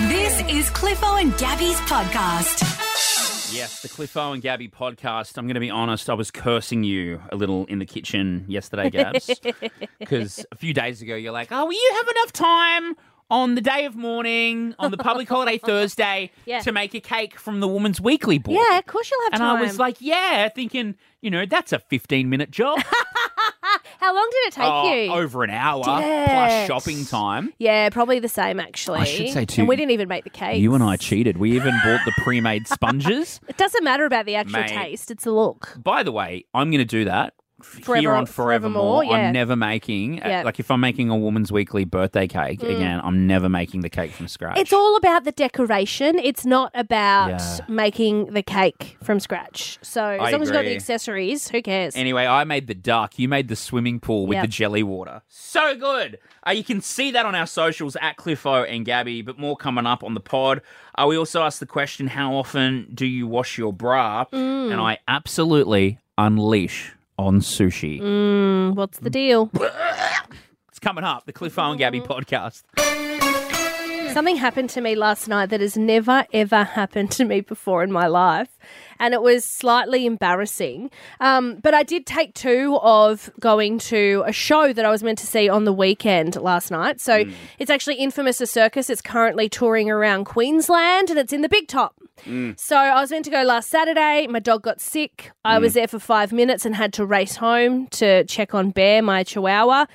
This is Cliffo and Gabby's podcast. Yes, the Cliffo and Gabby podcast. I'm going to be honest, I was cursing you a little in the kitchen yesterday, Gabs, because a few days ago you're like, oh, will you have enough time on the day of mourning, on the public holiday Thursday, to make a cake from the Woman's Weekly book? Yeah, of course you'll have time. And I was like, yeah, thinking, that's a 15-minute job. How long did it take you? Over an hour, Did it? plus shopping time. Yeah, probably the same, actually. I should say, too, and we didn't even make the cake. You and I cheated. We even bought the pre-made sponges. It doesn't matter about the actual Mate. taste. It's the look. By the way, I'm going to do that. Here on Forevermore, yeah. I'm never making, like if I'm making a Woman's Weekly birthday cake, again, I'm never making the cake from scratch. It's all about the decoration. It's not about making the cake from scratch. So as long as you've got the accessories, who cares? Anyway, I made the duck. You made the swimming pool with the jelly water. So good. You can see that on our socials at Cliffo and Gabby, but more coming up on the pod. We also asked the question, how often do you wash your bra? And I absolutely unleash on sushi. What's the deal? It's coming up, the Cliffo and Gabby podcast. Something happened to me last night that has never, ever happened to me before in my life. And it was slightly embarrassing. But I did take two of going to a show that I was meant to see on the weekend last night. So it's actually Infamous a Circus. It's currently touring around Queensland and it's in the Big Top. So I was meant to go last Saturday. My dog got sick. I was there for 5 minutes and had to race home to check on Bear, my chihuahua.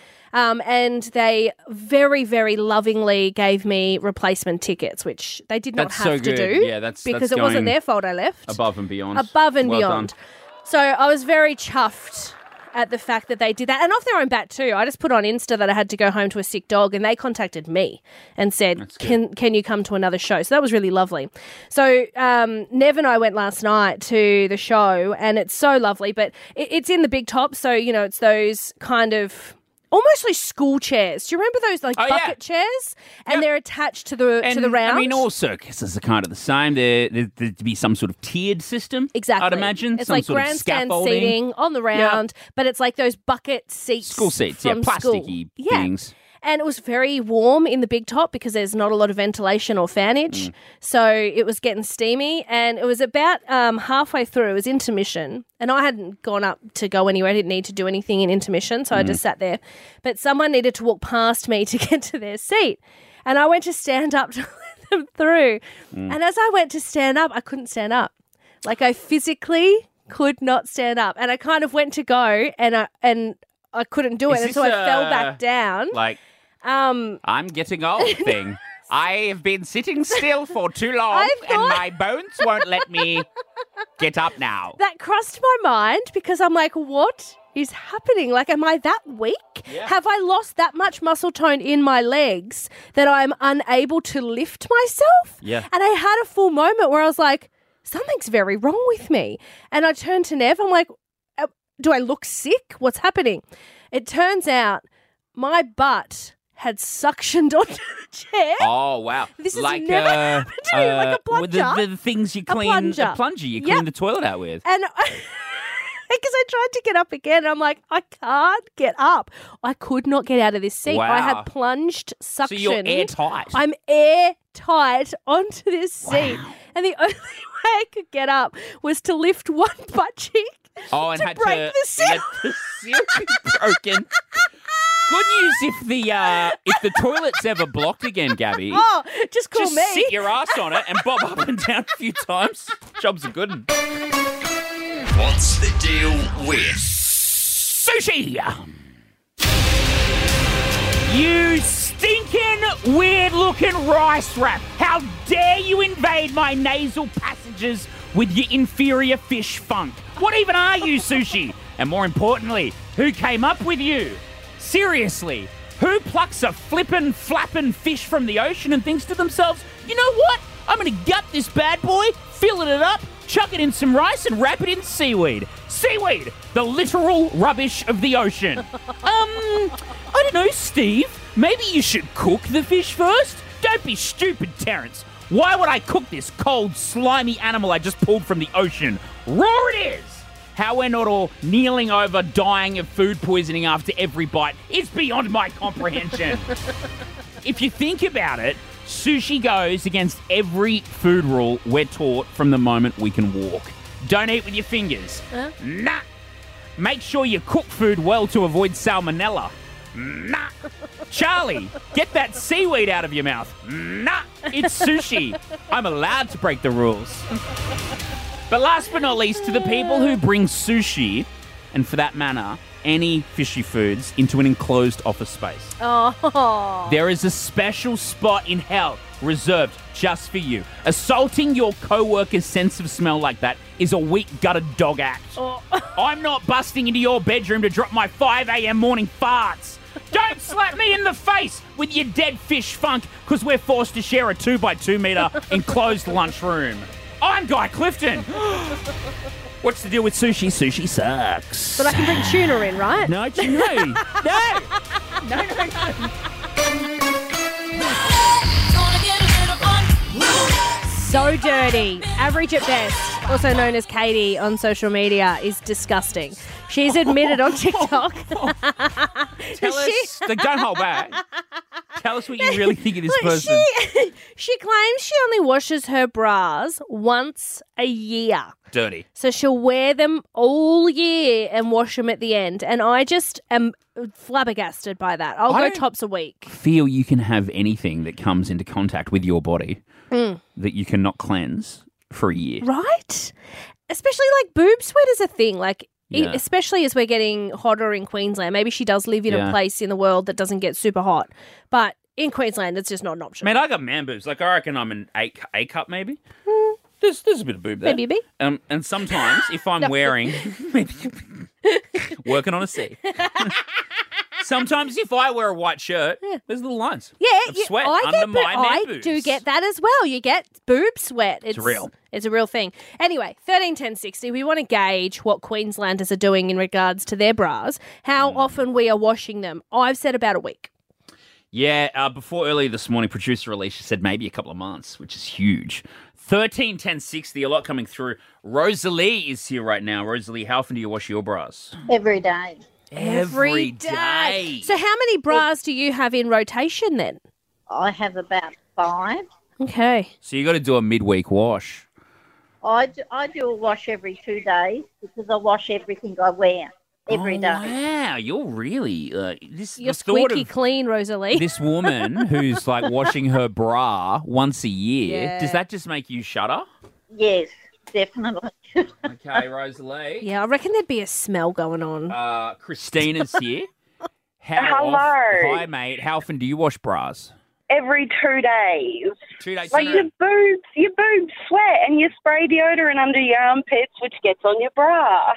And they very, very lovingly gave me replacement tickets, which they did not have to do. Yeah, because it wasn't their fault I left. Above and beyond. Above and Well beyond. done. So I was very chuffed at the fact that they did that. And off their own bat too. I just put on Insta that I had to go home to a sick dog and they contacted me and said, can you come to another show? So that was really lovely. So Nev and I went last night to the show and it's so lovely, but it's in the Big Top. So, it's those kind of almost like school chairs. Do you remember those bucket chairs? And they're attached to the round. I mean, all circuses are kind of the same. There'd be some sort of tiered system. Exactly. I'd imagine. It's some like sort grandstand of scaffolding. seating on the round, but it's like those bucket seats. School seats, from plasticky school. things. And it was very warm in the Big Top because there's not a lot of ventilation or fanage. So it was getting steamy. And it was about halfway through, it was intermission. And I hadn't gone up to go anywhere. I didn't need to do anything in intermission. So I just sat there. But someone needed to walk past me to get to their seat. And I went to stand up to let them through. And as I went to stand up, I couldn't stand up. Like I physically could not stand up. And I kind of went to go and I couldn't do it. And so I fell back down. I'm getting old thing. I have been sitting still for too long and my bones won't let me get up now. That crossed my mind because I'm like, what is happening? Like, am I that weak? Yeah. Have I lost that much muscle tone in my legs that I'm unable to lift myself? Yeah. And I had a full moment where I was like, something's very wrong with me. And I turned to Nev. I'm like, do I look sick? What's happening? It turns out my butt had suctioned onto the chair. Oh, wow. This has never happened to me, like a plunger. The things you clean, a plunger you clean the toilet out with. And because I tried to get up again, I'm like, I can't get up. I could not get out of this seat. Wow. I had plunged suction. So you're airtight. I'm airtight onto this seat. And the only way I could get up was to lift one butt cheek. Oh, and to had break to the seal. let the seal be broken. Good news if the toilet's ever blocked again, Gabby. Oh, just call just me. sit your ass on it and bob up and down a few times. Job's a good one. What's the deal with sushi? You stinking, weird-looking rice wrap. How dare you invade my nasal passages with your inferior fish funk? What even are you, sushi? And more importantly, who came up with you? Seriously, who plucks a flippin', flappin' fish from the ocean and thinks to themselves, you know what? I'm going to gut this bad boy, fill it up, chuck it in some rice and wrap it in seaweed. Seaweed, the literal rubbish of the ocean. I don't know, Steve. Maybe you should cook the fish first? Don't be stupid, Terrence. Why would I cook this cold, slimy animal I just pulled from the ocean? Raw it is! How we're not all kneeling over, dying of food poisoning after every bite is beyond my comprehension. If you think about it, Sushi goes against every food rule we're taught from the moment we can walk. Don't eat with your fingers. Nah. Make sure you cook food well to avoid salmonella. Nah. Charlie, get that seaweed out of your mouth. Nah. It's sushi. I'm allowed to break the rules. But last but not least, to the people who bring sushi, and for that matter, any fishy foods, into an enclosed office space. Oh. There is a special spot in hell reserved just for you. Assaulting your co-worker's sense of smell like that is a weak gutted dog act. Oh. I'm not busting into your bedroom to drop my 5 a.m. morning farts. Don't slap me in the face with your dead fish funk because we're forced to share a 2x2 metre enclosed lunchroom. I'm Guy Clifton. What's the deal with sushi? Sushi sucks. But I can bring tuna in, right? No. So dirty. Average at best, also known as Katie on social media, is disgusting. She's admitted on TikTok. Tell us. Don't hold back. Tell us what you really think of this person. She claims she only washes her bras once a year. Dirty. So she'll wear them all year and wash them at the end. And I just am flabbergasted by that. I'll go tops a week. Feel you can have anything that comes into contact with your body that you cannot cleanse for a year. Right? Especially like boob sweat is a thing. Like, Yeah. especially as we're getting hotter in Queensland. Maybe she does live in a place in the world that doesn't get super hot. But in Queensland, it's just not an option. Man, I got man boobs. Like, I reckon I'm an A cup maybe. There's a bit of boob there. Maybe a B. And sometimes if I'm wearing... working on a C. Sometimes if I wear a white shirt, there's little lines of sweat under my man boobs. I do get that as well. You get boob sweat. It's real. It's a real thing. Anyway, 13 10 60, we want to gauge what Queenslanders are doing in regards to their bras, how often we are washing them. I've said about a week. Yeah, before earlier this morning, producer Alicia said maybe a couple of months, which is huge. 13 10 60, a lot coming through. Rosalie is here right now. Rosalie, how often do you wash your bras? Every day. Every day. So how many bras do you have in rotation then? I have about 5. Okay. So you got to do a midweek wash. I do a wash every 2 days because I wash everything I wear every day. Wow, you're really You're the thought squeaky of clean, Rosalie. this woman who's like washing her bra once a year. Yeah. Does that just make you shudder? Yes, definitely. Okay, Rosalie. Yeah, I reckon there'd be a smell going on. Christina's here. Hello. Hi, mate. How often do you wash bras? Every 2 days. 2 days. Like your boobs sweat and you spray deodorant under your armpits, which gets on your bra.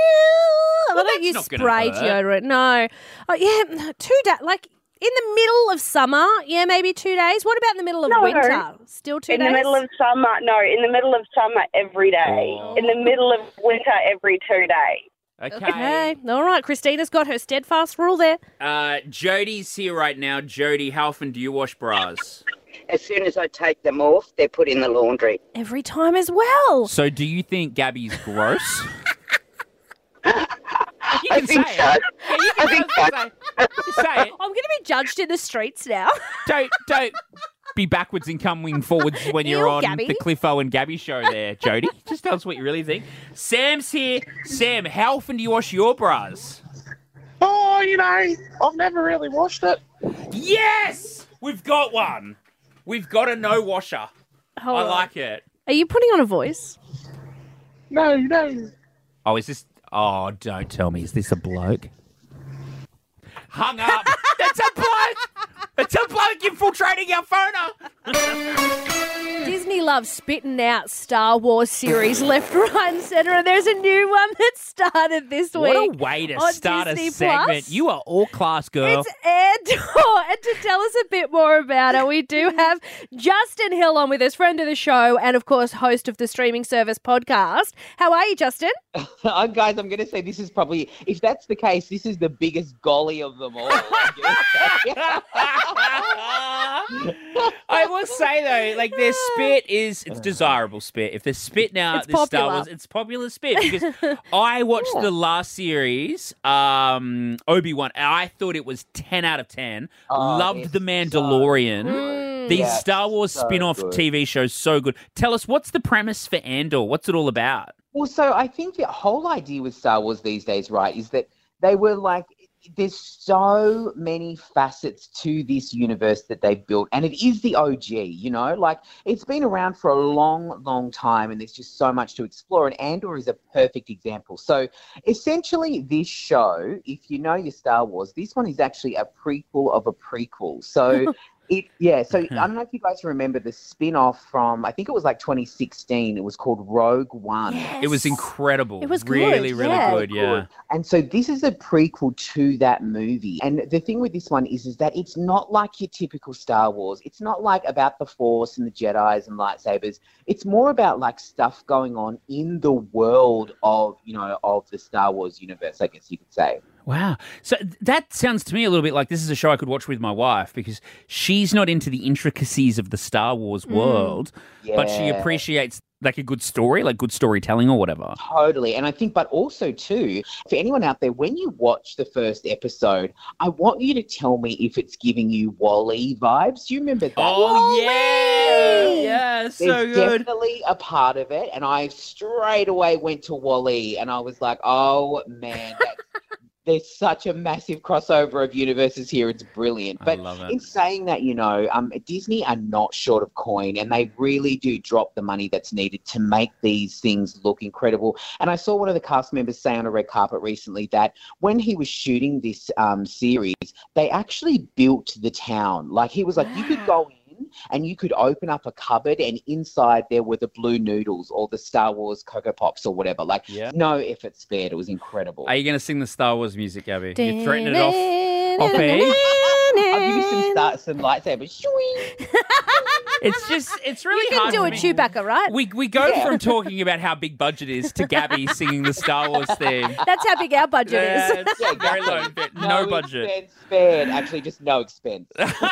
I don't that's use not gonna spray hurt. deodorant. No. Oh, yeah, 2 days. Like in the middle of summer, yeah, maybe 2 days. What about in the middle of No. winter? Still 2 days? In the middle of summer, every day. Oh. In the middle of winter, every 2 days. Okay. All right. Christina's got her steadfast rule there. Jody's here right now. Jody, how often do you wash bras? As soon as I take them off, they're put in the laundry. Every time as well. So do you think Gabby's gross? You I can think say so. it. Yeah, you can I think say it. Say it. I'm going to be judged in the streets now. Don't be backwards and coming forwards when you're Ew, on Gabby. the Cliffo and Gabby show there, Jody. Just tell us what you really think. Sam's here. Sam, how often do you wash your bras? Oh, I've never really washed it. Yes! We've got one. We've got a no washer. Hold I on. like it. Are you putting on a voice? No. Oh, is this... Oh, don't tell me. Is this a bloke? Hung up. That's a bloke. It's a bloke infiltrating our phoner. Disney loves spitting out Star Wars series left, right, and centre, and there's a new one that started this week. What a way to on start Disney a segment. Plus. You are all class, girl. It's Andor, and to tell us a bit more about it, we do have Justin Hill on with us, friend of the show, and of course, host of the streaming service podcast. How are you, Justin? Guys, I'm going to say this is probably, if that's the case, this is the biggest golly of them all. I will say though, like their spit it's desirable spit. If they're spitting out It's this Star popular. Wars, it's popular spit because I watched the last series, Obi-Wan, and I thought it was 10 out of 10. Loved it's The Mandalorian. These Yeah, Star Wars so spin-off good. TV shows, so good. Tell us, what's the premise for Andor? What's it all about? Well, so I think the whole idea with Star Wars these days, right, is that they were like, there's so many facets to this universe that they've built, and it is the OG, you know, like it's been around for a long, long time, and there's just so much to explore, and Andor is a perfect example. So essentially this show, if you know your Star Wars, this one is actually a prequel of a prequel. So so I don't know if you guys remember the spin-off from, I think it was like 2016. It was called Rogue One. Yes. It was incredible. It was good, really, yeah. really good, yeah. And so this is a prequel to that movie. And the thing with this one is that it's not like your typical Star Wars. It's not like about the Force and the Jedis and lightsabers. It's more about like stuff going on in the world of, you know, of the Star Wars universe, I guess you could say. Wow. So that sounds to me a little bit like this is a show I could watch with my wife because she's not into the intricacies of the Star Wars world, but she Yeah. appreciates like a good story, like good storytelling or whatever. Totally. And I think, but also too, for anyone out there, when you watch the first episode, I want you to tell me if it's giving you Wall-E vibes. Do you remember that? Oh, yeah. Yeah, so There's good. definitely a part of it. And I straight away went to Wall-E and I was like, oh, man, there's such a massive crossover of universes here. It's brilliant. But love it. in saying that, you know, Disney are not short of coin, and they really do drop the money that's needed to make these things look incredible. And I saw one of the cast members say on a red carpet recently that when he was shooting this series, they actually built the town. Like he was like, you could go in and you could open up a cupboard and inside there were the blue noodles or the Star Wars Cocoa Pops or whatever. Like no effort spared. It was incredible. Are you going to sing the Star Wars music, Gabby? You're threatening it off air? I'll give you some lightsabers. It's really You can hard do for a me. Chewbacca, right? We go from talking about how big budget is to Gabby singing the Star Wars theme. That's how big our budget Yeah, is. it's very low bit, no budget. Expense spared. Actually, just no expense.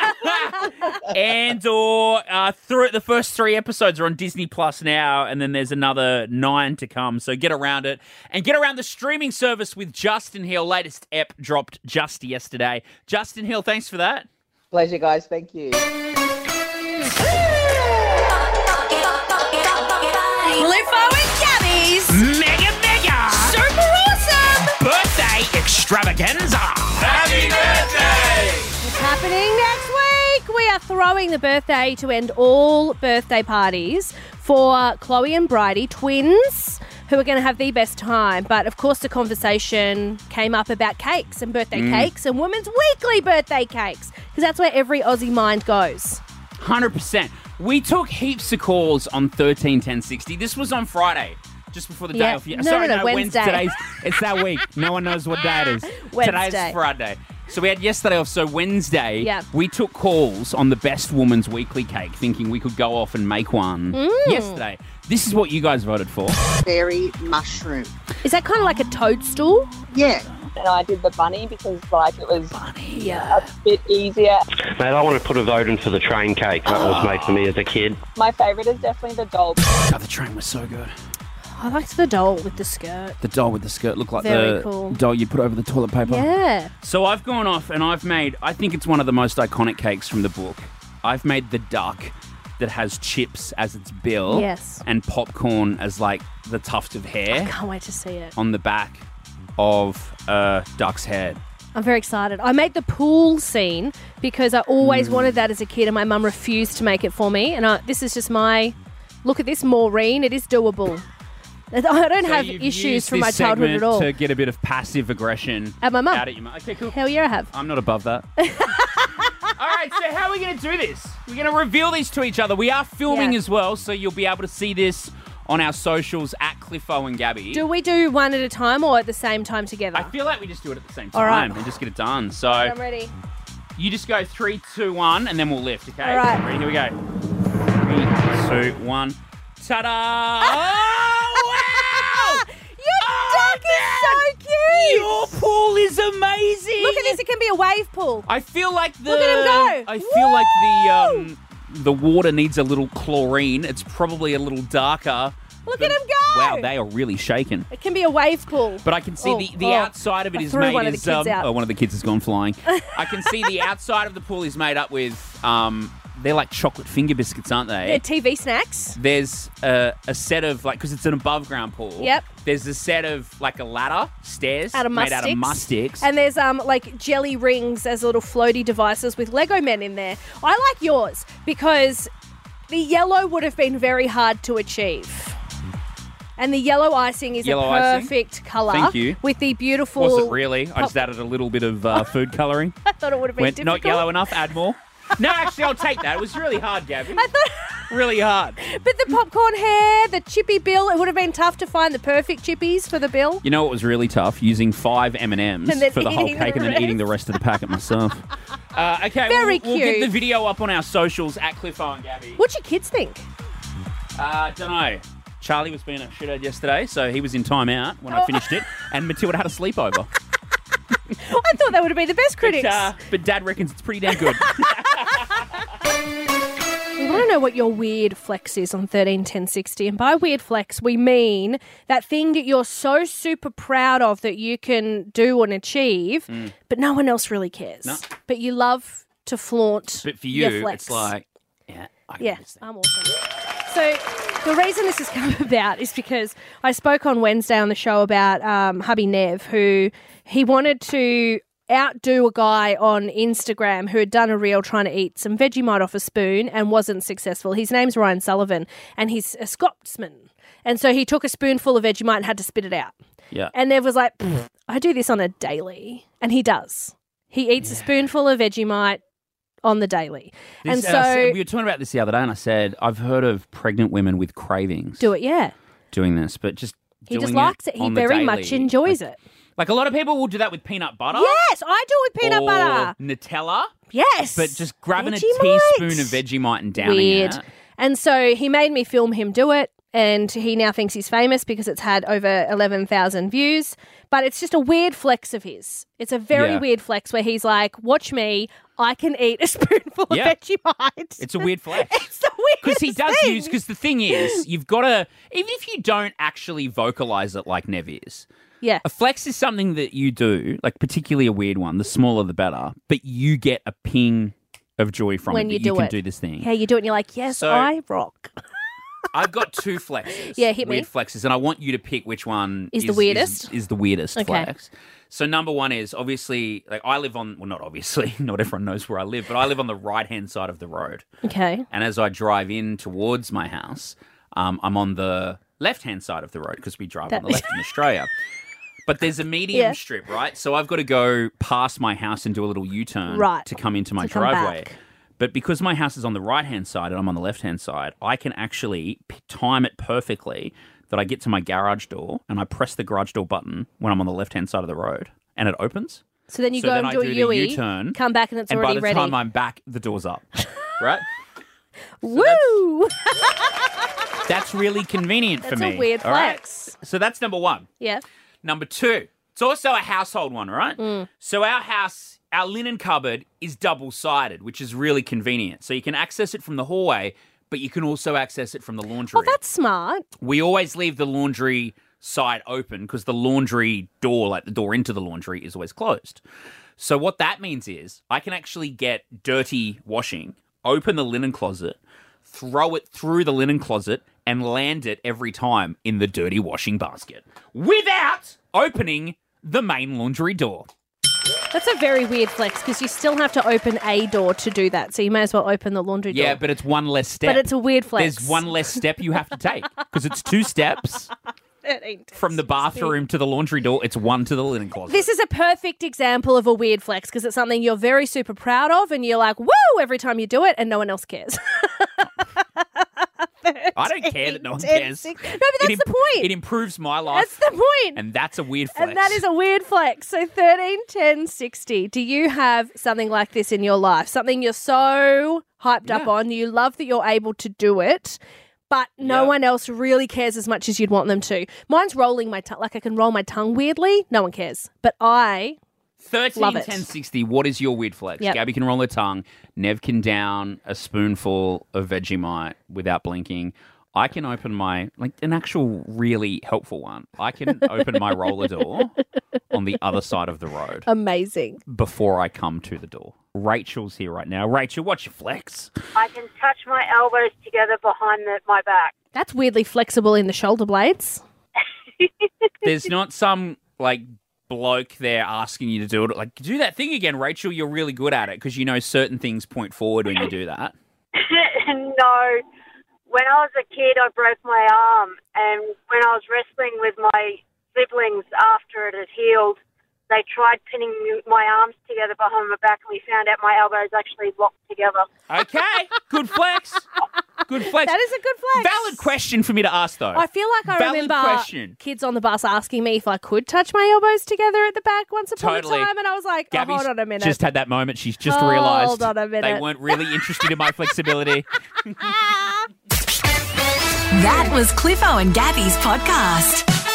Andor, through the first 3 episodes are on Disney Plus now, and then there's another 9 to come. So get around it and get around the streaming service with Justin Hill. Latest ep dropped just yesterday. Justin Hill, thanks for that. Pleasure, guys. Thank you. Cliffo and Gabby's Mega Super Awesome birthday extravaganza. Happy birthday! It's happening next week. We are throwing the birthday to end all birthday parties for Chloe and Bridie, twins, who are going to have the best time. But, of course, the conversation came up about cakes and birthday cakes and Women's Weekly birthday cakes, because that's where every Aussie mind goes. 100%. We took heaps of calls on 131060. This was on Friday, just before the day Yeah. off. No, Wednesday. It's that week. No one knows what day it is. Wednesday. Today's Friday. So we had yesterday off. So Wednesday, Yeah. we took calls on the best Woman's Weekly cake, thinking we could go off and make one yesterday. This is what you guys voted for. Berry mushroom. Is that kind of like a toadstool? Yeah. And I did the bunny because, like, it was Yeah. a bit easier. Mate, I want to put a vote in for the train cake. That was made for me as a kid. My favourite is definitely the doll. Oh, the train was so good. I liked the doll with the skirt. The doll with the skirt looked like Very the cool. doll you put over the toilet paper. Yeah. So I've gone off and I've made, I think it's one of the most iconic cakes from the book. I've made the duck that has chips as its bill. Yes. And popcorn as like the tuft of hair Can't wait to see it. on the back of a duck's head. I'm very excited. I made the pool scene because I always wanted that as a kid and my mum refused to make it for me. And this is just my, look at this, Maureen. It is doable. I don't So have you've issues used from my this childhood segment at all. to get a bit of passive aggression At my mum. out at your mum. Okay, cool. Hell yeah, I have. I'm not above that. All right, so how are we going to do this? We're going to reveal these to each other. We are filming Yeah. as well, so you'll be able to see this on our socials at Cliffo and Gabby. Do we do one at a time or at the same time together? I feel like we just do it at the same All right. time and just get it done. So I'm ready. you just go 3, 2, 1, and then we'll lift, okay? All right. Ready? Here we go. 3, 2, 1. Ta-da! Oh, wow! Your duck is so cute! Your pool is amazing! Look at this, it can be a wave pool. I feel like the... Look at him go. I feel like Woo! the water needs a little chlorine. It's probably a little darker. Look at him go! Wow, they are really shaking. It can be a wave pool. But I can see the outside of it I is threw made one of the is kids out. oh, one of the kids has gone flying. I can see the outside of the pool is made up with they're like chocolate finger biscuits, aren't They're they? TV snacks. There's a set of, like, because it's an above ground pool. Yep. There's a set of, like, a ladder, stairs, Out of made out of must sticks. And there's like jelly rings as little floaty devices with Lego men in there. I like yours because the yellow would have been very hard to achieve. And the yellow icing is Yellow a icing? perfect colour. Thank you. With the beautiful... Was it really? I just added a little bit of food colouring. I thought it would have been Went, difficult. not yellow enough, add more. No, actually, I'll take that. It was really hard, Gabby. I thought... Really hard. But the popcorn hair, the chippy bill, it would have been tough to find the perfect chippies for the bill. You know what was really tough? Using 5 M&Ms And then for the whole eating the cake and then rest. eating the rest of the packet myself. Okay, Very we'll get cute. the video up on our socials at Cliffo and Gabby. What'd your kids think? Don't know. Charlie was being a shithead yesterday, so he was in timeout when I finished it, and Matilda had a sleepover. I thought they would have been the best critics. But Dad reckons it's pretty damn good. We want to know what your weird flex is on 131060. And by weird flex, we mean that thing that you're so super proud of that you can do and achieve, but no one else really cares. No. But you love to flaunt But for your you, flex. it's like, yeah, I Yeah, can this thing. I'm awesome. So the reason this has come about is because I spoke on Wednesday on the show about hubby Nev, who he wanted to outdo a guy on Instagram who had done a reel trying to eat some Vegemite off a spoon and wasn't successful. His name's Ryan Sullivan, and he's a Scotsman. And so he took a spoonful of Vegemite and had to spit it out. Yeah. And Nev was like, I do this on a daily. And he does. He eats a spoonful of Vegemite on the daily. This- and so we were talking about this the other day, and I said, I've heard of pregnant women with cravings do it, yeah. doing this, but just He doing just likes it. He on the very daily. much enjoys it. Like a lot of people will do that with peanut butter. Yes, I do it with peanut or butter. Nutella. Yes. But just grabbing Vegemite. a teaspoon of Vegemite and downing Weird. it. And so he made me film him do it, and he now thinks he's famous because it's had over 11,000 views. But it's just a weird flex of his. It's a very Yeah. weird flex where he's like, watch me, I can eat a spoonful Yeah. of Vegemite. It's a weird flex. It's the weirdest Because he does thing. use, because the thing is, you've got to, even if you don't actually vocalize it like Nev is, Yeah. a flex is something that you do, like particularly a weird one, the smaller the better, but you get a ping of joy from When it you that do you can it. do this thing. Yeah, you do it and you're like, yes, So- I rock. I've got 2 flexes. Yeah, hit me. Weird flexes, and I want you to pick which one Is the weirdest? Is the weirdest Okay. flex. So number 1 is obviously, like I live on, well, not obviously, not everyone knows where I live, but I live on the right-hand side of the road. Okay. And as I drive in towards my house, I'm on the left-hand side of the road because we drive on the left in Australia. But there's a medium Yeah. strip, right? So I've got to go past my house and do a little U-turn Right. to come into my To come driveway. back. But because my house is on the right-hand side and I'm on the left-hand side, I can actually time it perfectly that I get to my garage door and I press the garage door button when I'm on the left-hand side of the road and it opens. So then you So go then and I do a do the UE, U-turn, come back and it's And by already the ready. time I'm back, the door's up. Right? Woo! That's really convenient for That's me. a weird all right? flex. So that's number 1. Yeah. Number 2, it's also a household one, right? Mm. So our house, our linen cupboard is double-sided, which is really convenient. So you can access it from the hallway, but you can also access it from the laundry. Oh, that's smart. We always leave the laundry side open because the laundry door, like the door into the laundry, is always closed. So what that means is I can actually get dirty washing, open the linen closet, throw it through the linen closet, and land it every time in the dirty washing basket without opening the main laundry door. That's a very weird flex because you still have to open a door to do that. So you may as well open the laundry door. Yeah, but it's one less step. But it's a weird flex. There's one less step you have to take because it's 2 steps from the bathroom to the laundry door. It's 1 to the linen closet. This is a perfect example of a weird flex because it's something you're very super proud of and you're like, woo, every time you do it and no one else cares. I don't care that no one cares. No, but that's the point. It improves my life. That's the point. And that's a weird flex. And that is a weird flex. So 13, 10, 60. Do you have something like this in your life? Something you're so hyped up on, you love that you're able to do it, but no one else really cares as much as you'd want them to. Mine's rolling my tongue. Like I can roll my tongue weirdly. No one cares. But I 13, love it. 10, 60. What is your weird flex? Yep. Gabby can roll her tongue. Nev can down a spoonful of Vegemite without blinking. I can open my, like an actual really helpful one. I can open my roller door on the other side of the road Amazing. before I come to the door. Rachel's here right now. Rachel, what's your flex? I can touch my elbows together behind my back. That's weirdly flexible in the shoulder blades. There's not some, like, bloke there asking you to do it. Like, do that thing again, Rachel. You're really good at it because you know certain things point forward when you do that. No. When I was a kid, I broke my arm, and when I was wrestling with my siblings after it had healed, they tried pinning my arms together behind my back, and we found out my elbows actually locked together. Okay, good flex. Good flex. That is a good flex. Valid question for me to ask, though. I feel like I Valid remember question. kids on the bus asking me if I could touch my elbows together at the back once upon Totally. a time, and I was like, oh, Gabby's hold on a minute. just had that moment. She's just Hold realised on a minute. they weren't really interested in my flexibility. That was Cliffo and Gabby's podcast.